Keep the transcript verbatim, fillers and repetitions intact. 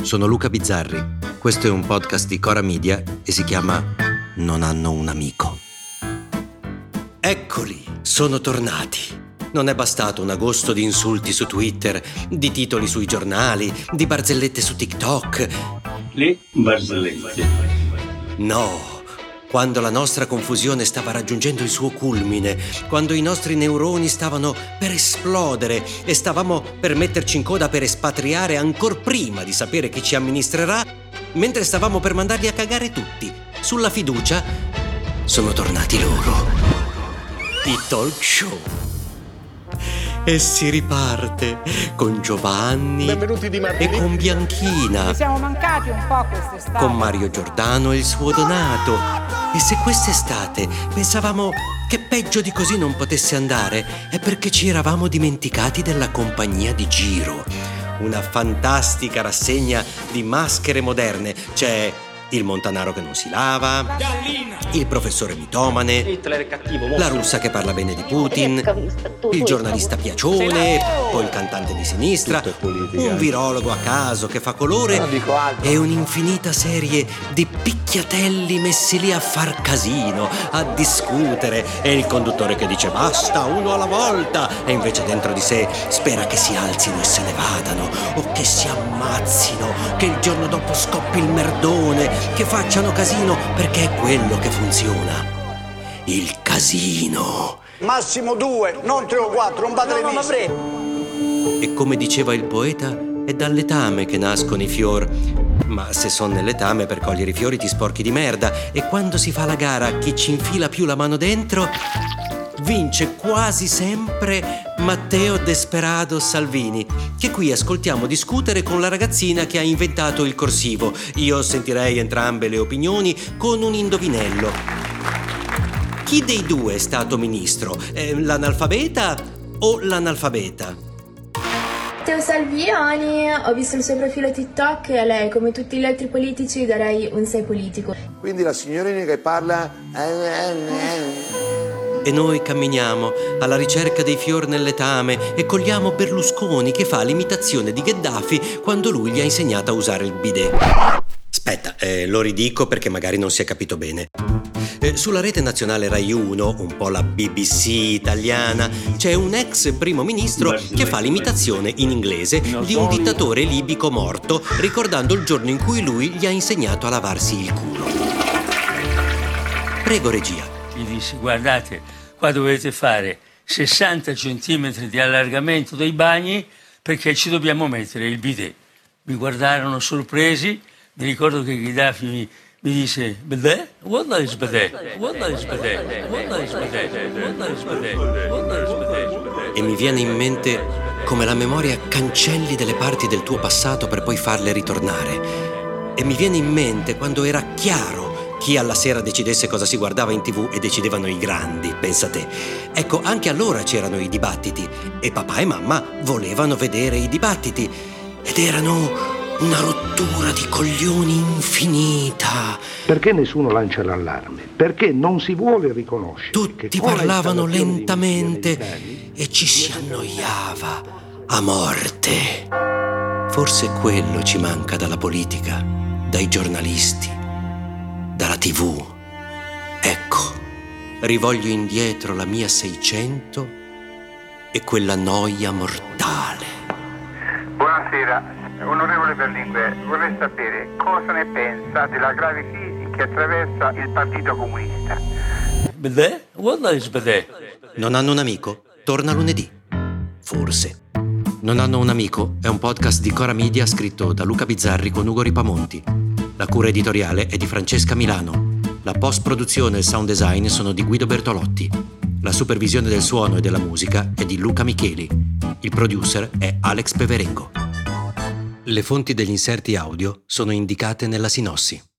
sono Luca Bizzarri. Questo è un podcast di Cora Media e si chiama Non hanno un amico. Eccoli, sono tornati. Non è bastato un agosto di insulti su Twitter, di titoli sui giornali, di barzellette su TikTok. Le barzellette. No, quando la nostra confusione stava raggiungendo il suo culmine, quando i nostri neuroni stavano per esplodere e stavamo per metterci in coda per espatriare ancor prima di sapere chi ci amministrerà, mentre stavamo per mandarli a cagare tutti, sulla fiducia, sono tornati loro. I talk show. E si riparte con Giovanni Benvenuti di e con Bianchina. Ci siamo mancati un po' quest'estate. Con Mario Giordano e il suo Donato. E se quest'estate pensavamo che peggio di così non potesse andare, è perché ci eravamo dimenticati della compagnia di Giro. Una fantastica rassegna di maschere moderne. C'è il Montanaro che non si lava, Gallina. il professore mitomane, Hitler è cattivo, la russa che parla bene di Putin, il giornalista piacione, poi il cantante di sinistra, un virologo a caso che fa colore e un'infinita serie di picchiatelli messi lì a far casino, a discutere, e il conduttore che dice basta, uno alla volta, e invece dentro di sé spera che si alzino e se ne vadano, o che si ammazzino, che il giorno dopo scoppi il merdone, che facciano casino, perché è quello che funziona. Il casino. Massimo due, non tre o quattro, un padre misto. E come diceva il poeta, è dal letame che nascono i fior. Ma se son nel letame per cogliere i fiori ti sporchi di merda. E quando si fa la gara a chi ci infila più la mano dentro, vince quasi sempre Matteo Desperado Salvini, che qui ascoltiamo discutere con la ragazzina che ha inventato il corsivo. Io sentirei entrambe le opinioni con un indovinello. Chi dei due è stato ministro? Eh, l'analfabeta o l'analfabeta? Matteo Salvini, ho visto il suo profilo TikTok e a lei, come tutti gli altri politici, darei un sei politico. Quindi la signorina che parla... E noi camminiamo alla ricerca dei fior nel letame e cogliamo Berlusconi che fa l'imitazione di Gheddafi quando lui gli ha insegnato a usare il bidet. Aspetta, eh, lo ridico perché magari non si è capito bene. Eh, sulla rete nazionale Rai uno, un po' la B B C italiana, c'è un ex primo ministro che fa l'imitazione in inglese di un dittatore libico morto, ricordando il giorno in cui lui gli ha insegnato a lavarsi il culo. Prego, regia. Gli dissi, guardate, qua dovete fare sessanta centimetri di allargamento dei bagni perché ci dobbiamo mettere il bidet. Mi guardarono sorpresi, mi ricordo che Gheddafi mi, mi disse, bidet? What is bidet? What is bidet? What is bidet? What is bidet? What is bidet? E mi viene in mente come la memoria cancelli delle parti del tuo passato per poi farle ritornare. E mi viene in mente quando era chiaro chi alla sera decidesse cosa si guardava in tv e decidevano i grandi, pensa te. Ecco, anche allora c'erano i dibattiti e papà e mamma volevano vedere i dibattiti ed erano una rottura di coglioni infinita. Perché nessuno lancia l'allarme? Perché non si vuole riconoscere. Tutti parlavano lentamente e ci si annoiava a morte. Forse quello ci manca dalla politica, dai giornalisti, dalla tivù. Ecco, rivoglio indietro la mia seicento e quella noia mortale. Buonasera, onorevole Berlinguer, vorrei sapere cosa ne pensa della grave crisi che attraversa il Partito Comunista. Bidet? What is bidet? Non hanno un amico? Torna lunedì. Forse. Non hanno un amico è un podcast di Cora Media scritto da Luca Bizzarri con Ugo Ripamonti. La cura editoriale è di Francesca Milano. La post-produzione e il sound design sono di Guido Bertolotti. La supervisione del suono e della musica è di Luca Micheli. Il producer è Alex Peverengo. Le fonti degli inserti audio sono indicate nella sinossi.